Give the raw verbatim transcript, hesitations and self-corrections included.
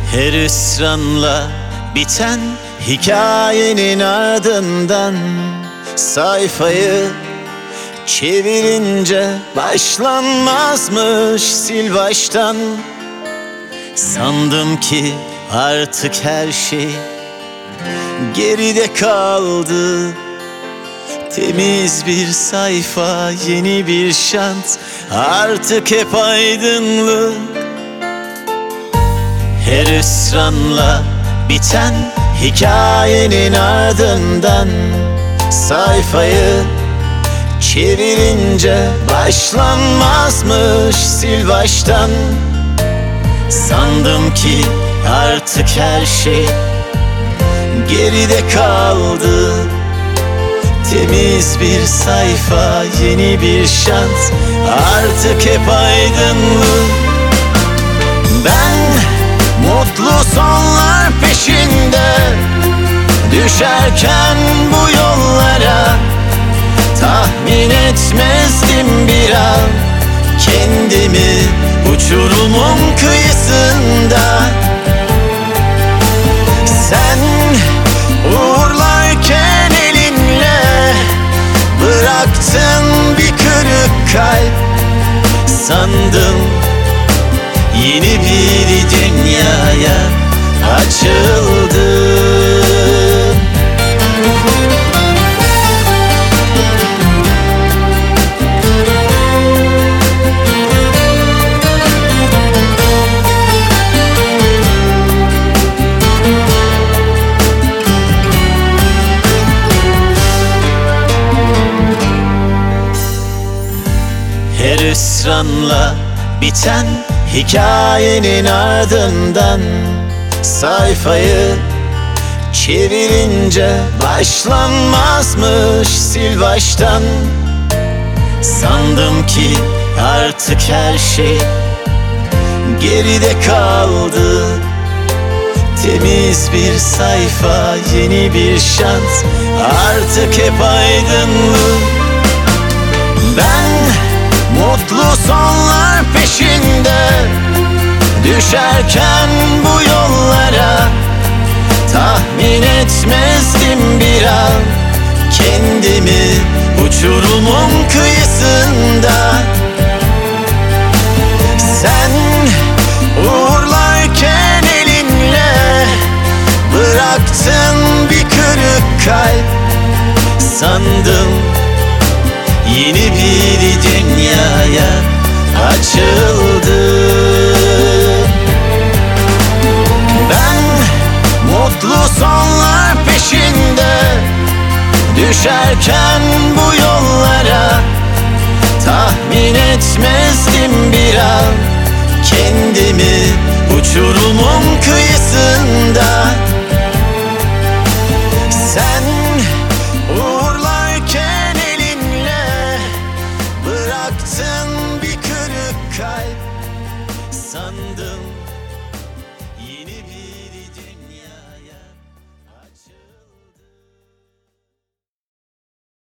Her hüsranla biten hikayenin ardından sayfayı çevirince başlanmazmış, sil baştan. Sandım ki artık her şey geride kaldı. Temiz bir sayfa, yeni bir şans, artık hep aydınlık. Her hüsranla biten hikayenin ardından sayfayı çevirince başlanmazmış, sil baştan. Sandım ki artık her şey geride kaldı. Temiz bir sayfa, yeni bir şans, artık hep aydınlık. Ben mutlu sonlar peşinde düşerken bu yollara, tahmin etmezdim bir an kendimi uçurumun kıyısında. Sen uğurlarken elinle bıraktın bir kırık kalp. Sandım yeni bir dünyaya açıldım. Her hüsranla biten hikayenin ardından sayfayı çevirince başlanmazmış, sil baştan. Sandım ki artık her şey geride kaldı. Temiz bir sayfa, yeni bir şans, artık hep aydınlık. Ben mutlu sonlar peşinde düşerken bu yollara, tahmin etmezdim bir an kendimi uçurumun kıyısında. Sen uğurlarken elinle bıraktın bir kırık kalp. Sandım yeni bir dünyaya açıldım. Ben mutlu sonlar peşinde düşerken bu yollara, tahmin etmezdim bir an kendimi uçurumun kıyısında. Sen uğurlarken elinle bıraktın bir kırık kalp. Sandım